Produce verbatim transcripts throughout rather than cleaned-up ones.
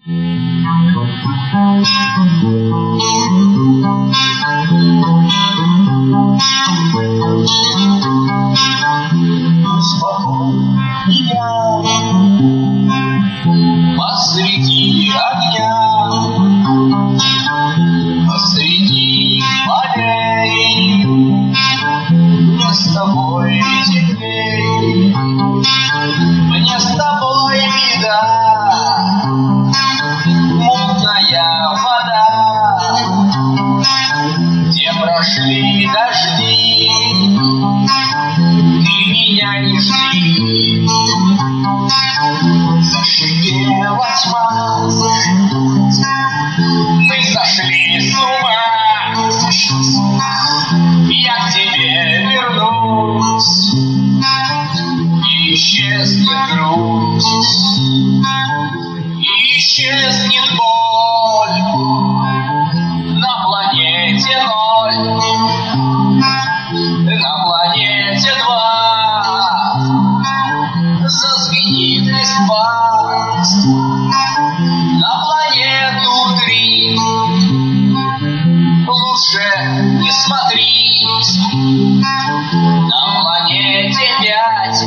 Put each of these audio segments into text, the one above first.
Посреди огня, посреди полей, мне с тобой теперь, мне с тобой беда, мутная вода, где прошли дожди, ты меня не жди. Зашипела тьма, мы сошли с ума, я к тебе вернусь, и исчезнет грусть, и исчезнет боль, на планете ноль, на планете два, зазвенит листва, на планету три, лучше не смотри, на планете пять,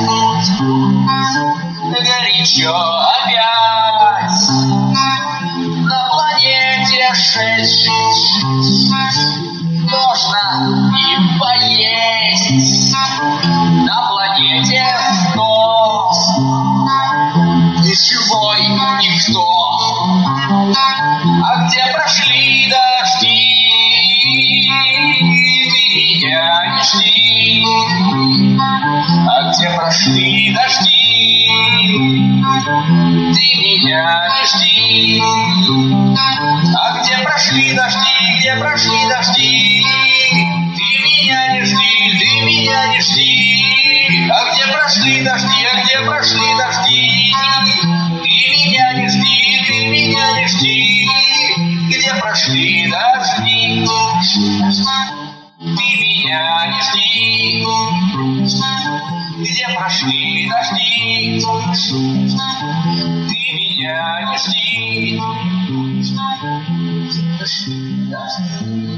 горячо опять, на планете шесть, можно и поесть, на планете сто, живой никто. А где прошли дожди, ты меня не жди. А где прошли дожди, ты меня не жди. А где прошли дожди, где прошли дожди, ты меня не жди, ты меня не жди. А где прошли дожди, а где прошли дожди, ты меня не жди, ты меня не жди. Где прошли дожди, ты меня не жди. Где прошли дожди, ты меня не жди.